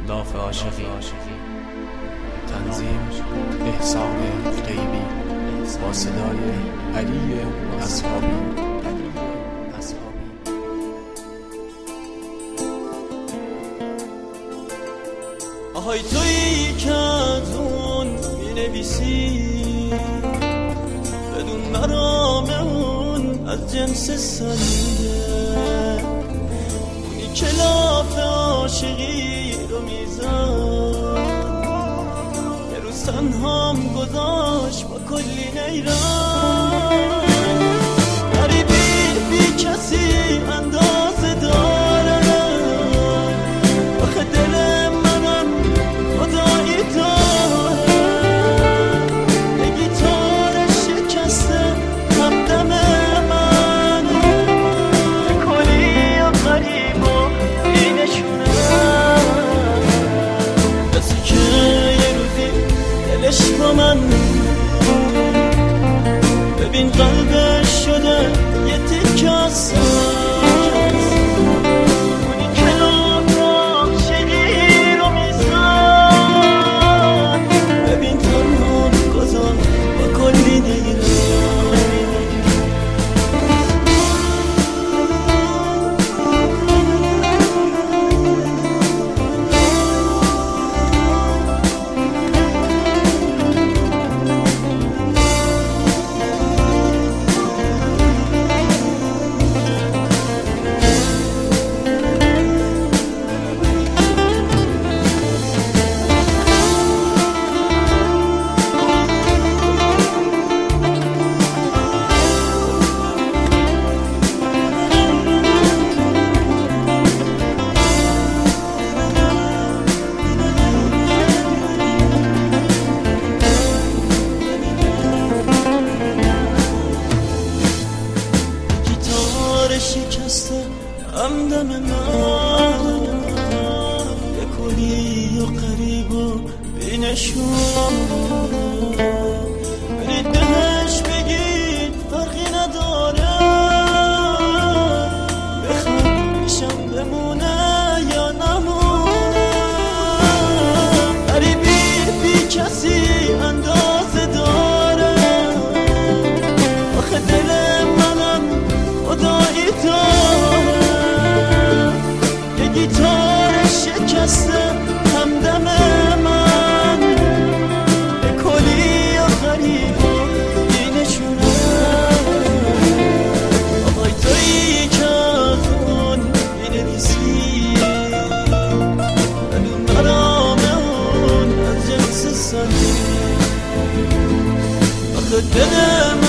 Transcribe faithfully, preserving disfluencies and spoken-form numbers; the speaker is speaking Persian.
لاف عاشقی. تنظیم احسان غیبی با صدای علی اصحابی. آهای تویی که از اون می‌نویسی بدون مرام اون از جنس سنده، اونی که لاف عاشقی رو میزن یه روز تنهام گذاشت با کلی نیران. غریبی بی کسی اندازه داره آخه دل منم خدایی داره. یه گیتار شکسته همدم من، یه کلی و غریب و اینشونه کسی که یه روزی دلش با من ببین قلبش شده یه تیکه از شکسته همدم من، یه کلی و قریب و بینشون برید بهش بگید فرقی نداره بخواد پیشم بمونه یا نمونه. غریبی بی کسی اندازه داره آخه دل منم خدایی داره. یه گیتار شکسته همدم من، یه کلی و غریب و اینشونه. آهای تویی که از اون می‌نویسی بدون مرام اون از جنس سنی آخه دل